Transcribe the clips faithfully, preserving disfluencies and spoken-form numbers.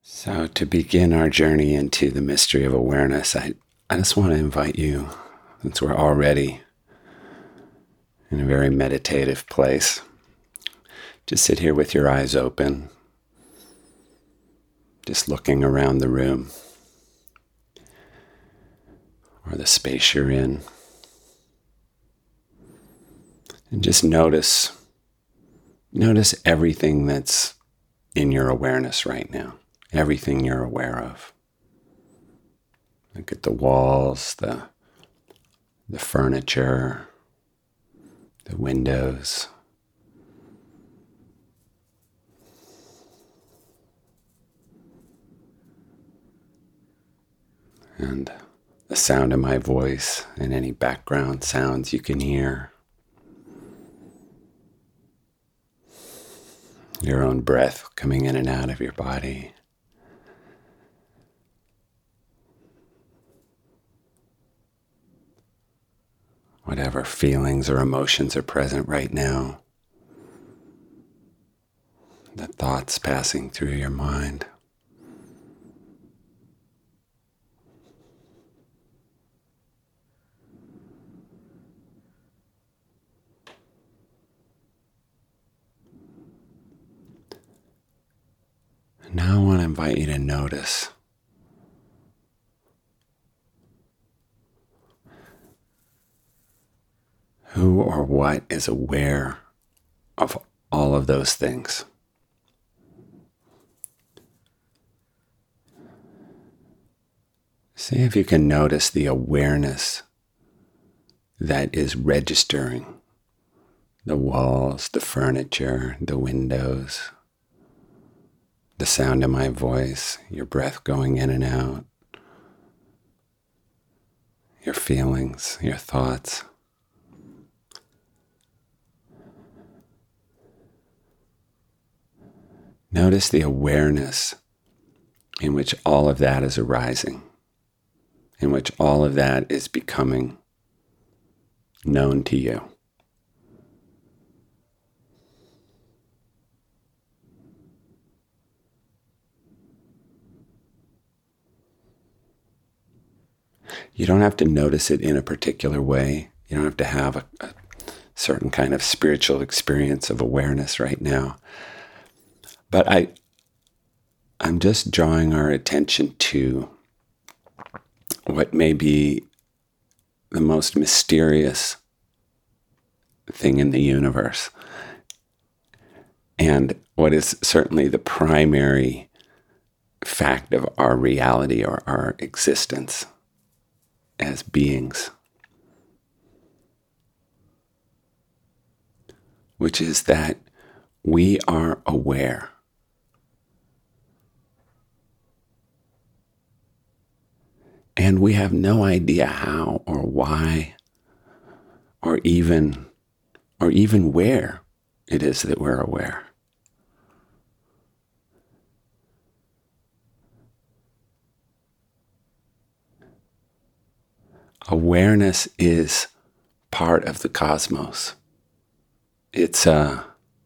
So, to begin our journey into the mystery of awareness, I, I just want to invite you, since we're already in a very meditative place, to sit here with your eyes open, just looking around the room or the space you're in. And just notice, notice everything that's in your awareness right now. Everything you're aware of. Look at the walls, the, the furniture, the windows. And the sound of my voice and any background sounds you can hear. Your own breath coming in and out of your body. Whatever feelings or emotions are present right now, the thoughts passing through your mind. And now I want to invite you to notice who or what is aware of all of those things. See if you can notice the awareness that is registering the walls, the furniture, the windows, the sound of my voice, your breath going in and out, your feelings, your thoughts. Notice the awareness in which all of that is arising, in which all of that is becoming known to you. You don't have to notice it in a particular way. You don't have to have a, a certain kind of spiritual experience of awareness right now. But I, I'm just drawing our attention to what may be the most mysterious thing in the universe, and what is certainly the primary fact of our reality or our existence as beings, which is that we are aware. And we have no idea how or why or even or even where it is that we're aware. Awareness is part of the cosmos. It's a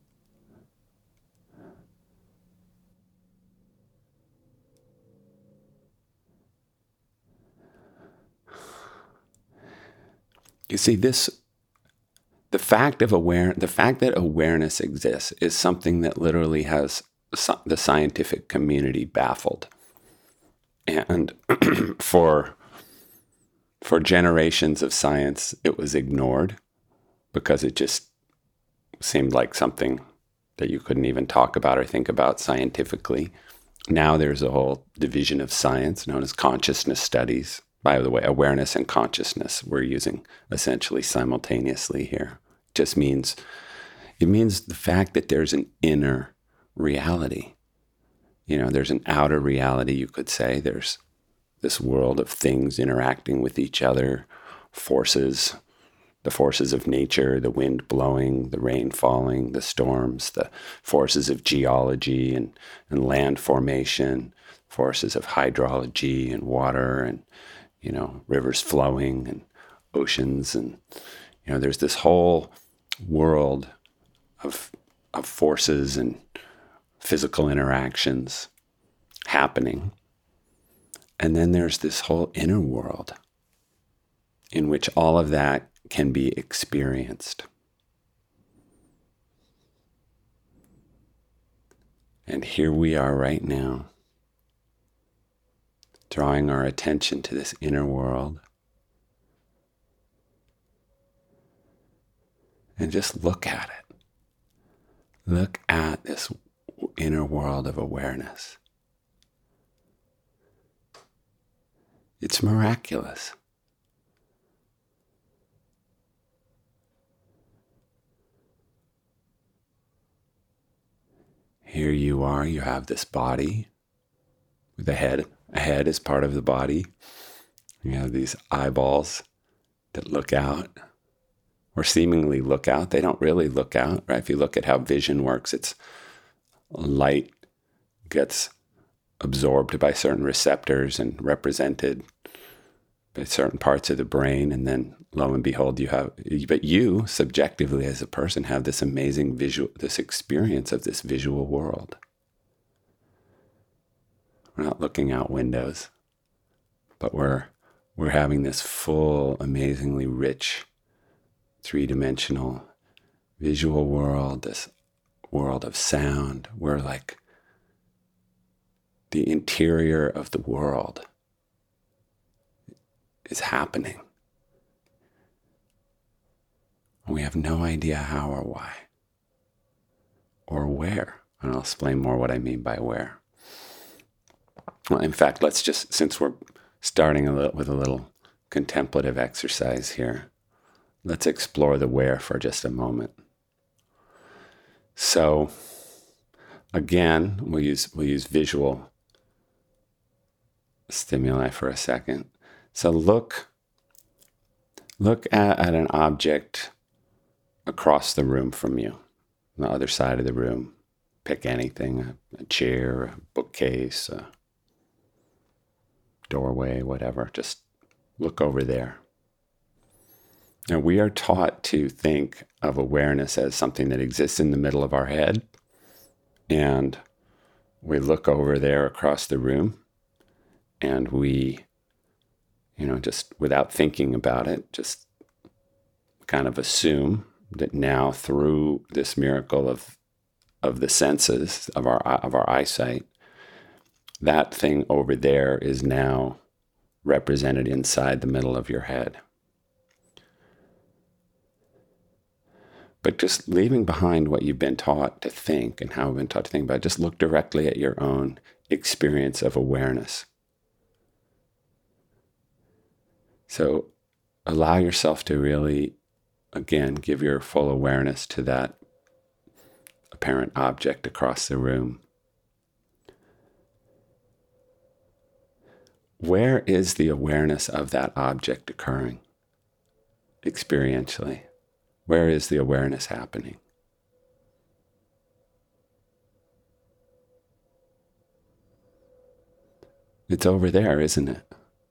You see, this, the fact of aware, the fact that awareness exists is something that literally has the scientific community baffled. And for, for generations of science, it was ignored because it just seemed like something that you couldn't even talk about or think about scientifically. Now there's a whole division of science known as consciousness studies. By the way, awareness and consciousness we're using essentially simultaneously here. It just means, it means the fact that there's an inner reality. You know, there's an outer reality, you could say. There's this world of things interacting with each other, forces, the forces of nature, the wind blowing, the rain falling, the storms, the forces of geology and, and land formation, forces of hydrology and water and you know, rivers flowing and oceans. And, you know, there's this whole world of, of forces and physical interactions happening. And then there's this whole inner world in which all of that can be experienced. And here we are right now, drawing our attention to this inner world. And just look at it. Look at this inner world of awareness. It's miraculous. Here you are, you have this body with a head. A head is part of the body. You have these eyeballs that look out, or seemingly look out. They don't really look out, right? If you look at how vision works, it's light gets absorbed by certain receptors and represented by certain parts of the brain, and then lo and behold, you have, but you subjectively as a person have this amazing visual, this experience of this visual world. We're not looking out windows, but we're we're having this full, amazingly rich, three-dimensional visual world, this world of sound. We're like the interior of the world is happening. We have no idea how or why or where. And I'll explain more what I mean by where. Well, in fact, let's just, since we're starting a little, with a little contemplative exercise here, let's explore the where for just a moment. So, again, we'll use we'll use visual stimuli for a second. So look, look at, at an object across the room from you, on the other side of the room. Pick anything, a, a chair, a bookcase, a doorway, whatever. Just look over there. Now, we are taught to think of awareness as something that exists in the middle of our head, and we look over there across the room, and we, you know, just without thinking about it, just kind of assume that now through this miracle of of the senses, of our of our eyesight, that thing over there is now represented inside the middle of your head. But just leaving behind what you've been taught to think and how you've been taught to think about it, just look directly at your own experience of awareness. So allow yourself to really, again, give your full awareness to that apparent object across the room. Where is the awareness of that object occurring experientially? Where is the awareness happening? It's over there, isn't it?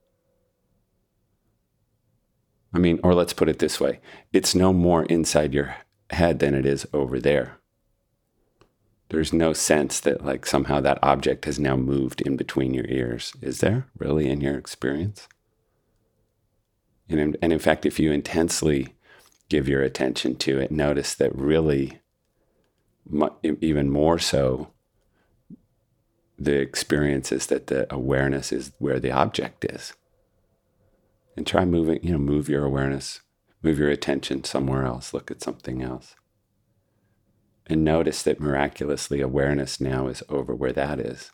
I mean, or let's put it this way. It's no more inside your head than it is over there. There's no sense that like somehow that object has now moved in between your ears. Is there really in your experience? And in, and in fact, if you intensely give your attention to it, notice that really, even more so, the experience is that the awareness is where the object is. And try moving, you know, move your awareness, move your attention somewhere else, look at something else. And notice that miraculously awareness now is over where that is.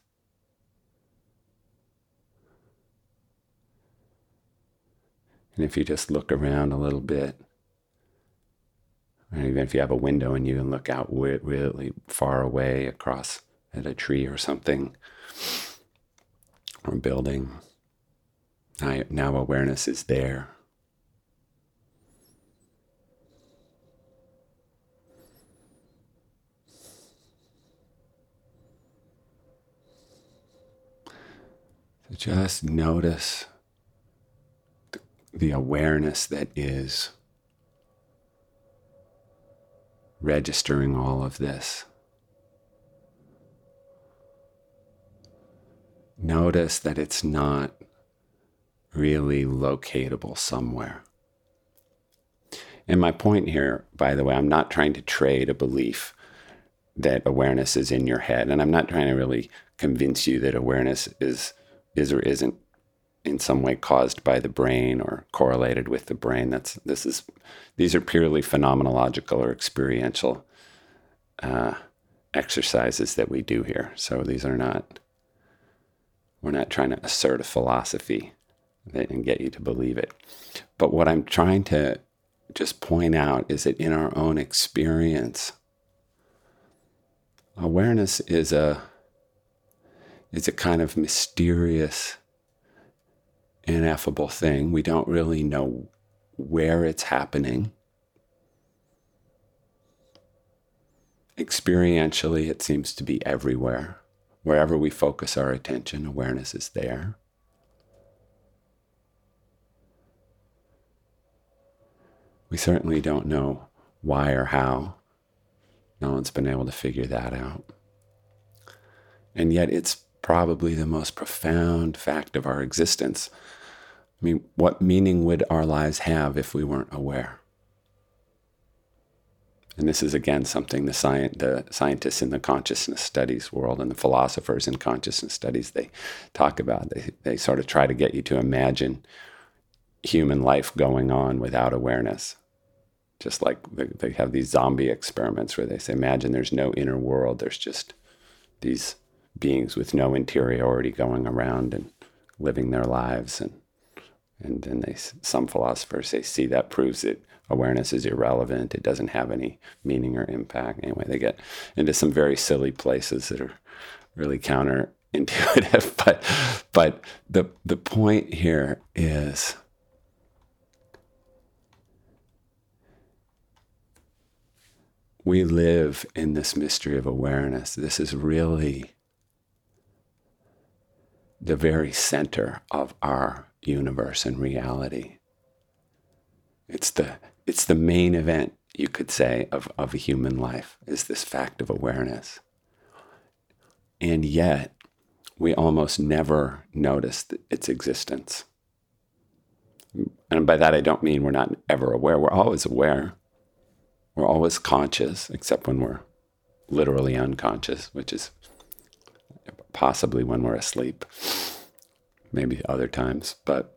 And if you just look around a little bit, or even if you have a window and you can look out really far away across at a tree or something, or a building, now awareness is there. So just notice the, the awareness that is registering all of this. notice that it's not really locatable somewhere. And my point here, by the way, I'm not trying to trade a belief that awareness is in your head. And I'm not trying to really convince you that awareness is is or isn't in some way caused by the brain or correlated with the brain. That's this is these are purely phenomenological or experiential uh, exercises that we do here. So these are not, we're not trying to assert a philosophy that, and get you to believe it. But what I'm trying to just point out is that in our own experience, awareness is a is a kind of mysterious, ineffable thing. We don't really know where it's happening. Experientially, it seems to be everywhere. Wherever we focus our attention, awareness is there. We certainly don't know why or how. No one's been able to figure that out. And yet it's probably the most profound fact of our existence. I mean, what meaning would our lives have if we weren't aware? And this is, again, something the, sci- the scientists in the consciousness studies world and the philosophers in consciousness studies, they talk about. They, they sort of try to get you to imagine human life going on without awareness. Just like they have these zombie experiments where they say, imagine there's no inner world, there's just these beings with no interiority going around and living their lives. And and then they, some philosophers say, see, that proves that awareness is irrelevant, it doesn't have any meaning or impact. Anyway, they get into some very silly places that are really counterintuitive. But but the the point here is, we live in this mystery of awareness. This is really the very center of our universe and reality. It's the it's the main event, you could say, of, of a human life, is this fact of awareness. And yet, we almost never notice its existence. And by that, I don't mean we're not ever aware. We're always aware. We're always conscious, except when we're literally unconscious, which is possibly when we're asleep, maybe other times. But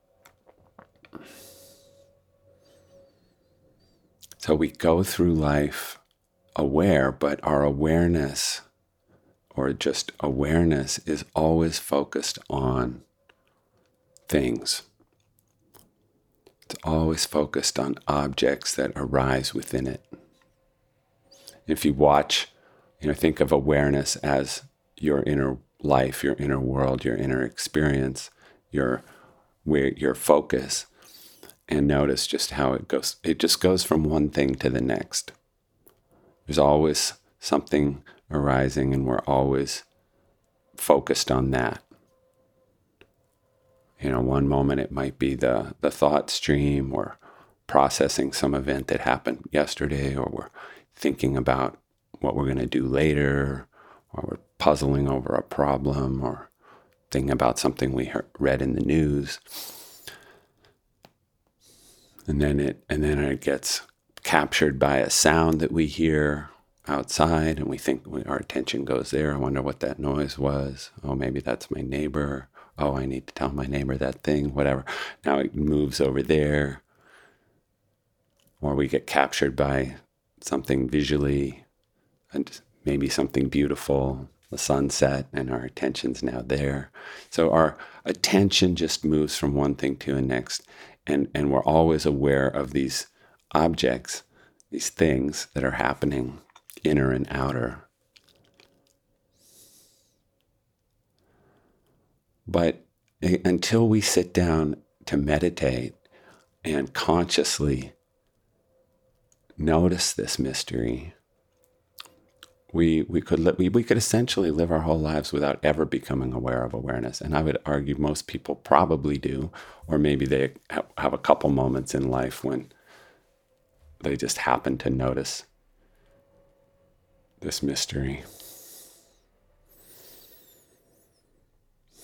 so we go through life aware, but our awareness, or just awareness, is always focused on things. It's always focused on objects that arise within it. If you watch, you know, think of awareness as your inner life, your inner world, your inner experience, your where your focus, and notice just how it goes. It just goes from one thing to the next. There's always something arising, and we're always focused on that. You know, one moment it might be the, the thought stream, or processing some event that happened yesterday, or we're thinking about what we're going to do later, or we're puzzling over a problem, or thinking about something we heard, read in the news. And then it and then it gets captured by a sound that we hear outside, and we think we, our attention goes there. I wonder what that noise was. Oh, maybe that's my neighbor. Oh, I need to tell my neighbor that thing, whatever. Now it moves over there. Or we get captured by something visually, and maybe something beautiful, the sunset, and our attention's now there. So our attention just moves from one thing to the next, and, and we're always aware of these objects, these things that are happening, inner and outer. But until we sit down to meditate and consciously notice this mystery, we we could li- we, we could essentially live our whole lives without ever becoming aware of awareness. And I would argue most people probably do, or maybe they ha- have a couple moments in life when they just happen to notice this mystery.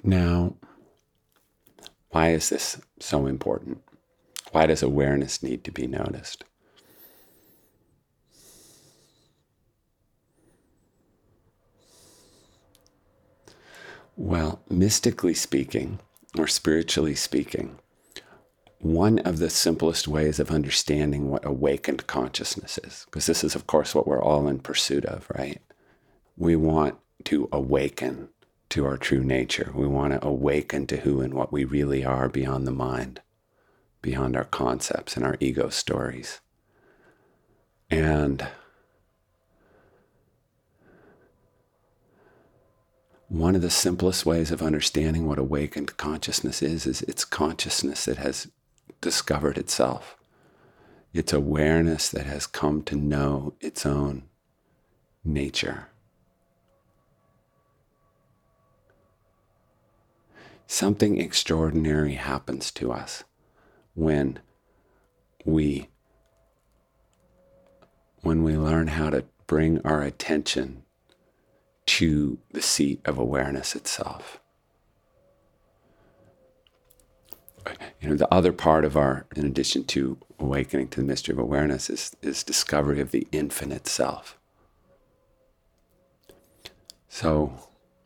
Now, why is this so important? Why does awareness need to be noticed? Well, mystically speaking, or spiritually speaking, one of the simplest ways of understanding what awakened consciousness is, because this is, of course, what we're all in pursuit of, right? We want to awaken to our true nature. We want to awaken to who and what we really are beyond the mind, beyond our concepts and our ego stories. And one of the simplest ways of understanding what awakened consciousness is, is it's consciousness that has discovered itself. It's awareness that has come to know its own nature. Something extraordinary happens to us when we when we learn how to bring our attention to the seat of awareness itself. You know, the other part of our, in addition to awakening to the mystery of awareness, is, is discovery of the infinite self. So,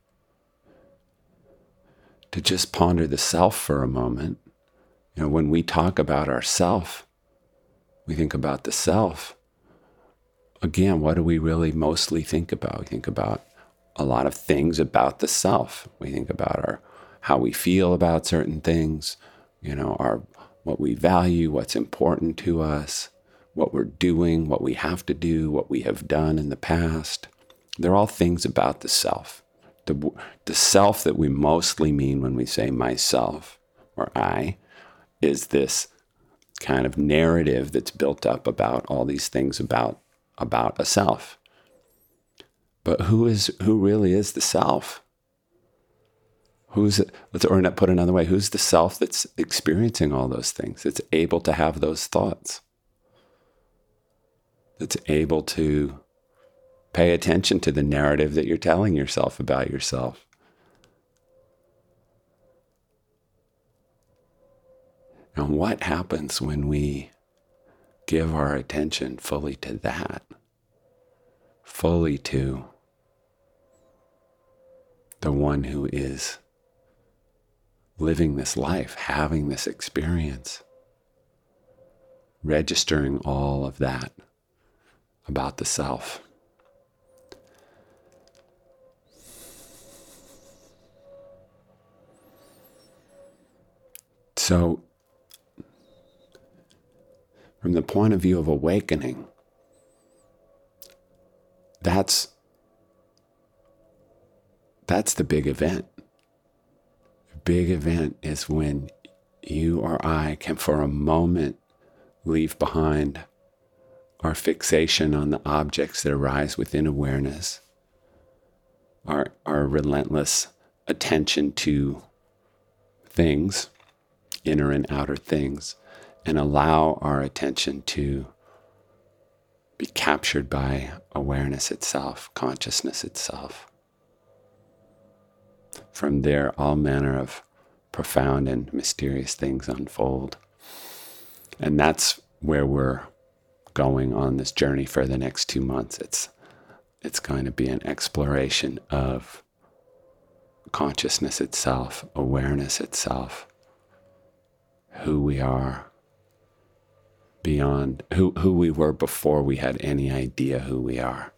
to just ponder the self for a moment, you know, when we talk about ourself, we think about the self. Again, what do we really mostly think about? We think about a lot of things about the self. We think about our how we feel about certain things, you know, our what we value, what's important to us, what we're doing, what we have to do, what we have done in the past. They're all things about the self. The, the self that we mostly mean when we say myself or I is this kind of narrative that's built up about all these things about, about a self. But who is who really is the self? Who's it? Let's or not put another way. Who's the self that's experiencing all those things? That's able to have those thoughts. That's able to pay attention to the narrative that you're telling yourself about yourself. And what happens when we give our attention fully to that? Fully to the one who is living this life, having this experience, registering all of that about the self. So, from the point of view of awakening, that's that's the big event. The big event is when you or I can, for a moment, leave behind our fixation on the objects that arise within awareness, our, our relentless attention to things, inner and outer things, and allow our attention to be captured by awareness itself, consciousness itself. From there, all manner of profound and mysterious things unfold. And that's where we're going on this journey for the next two months. It's it's going to be an exploration of consciousness itself, awareness itself, who we are beyond, who, who we were before we had any idea who we are.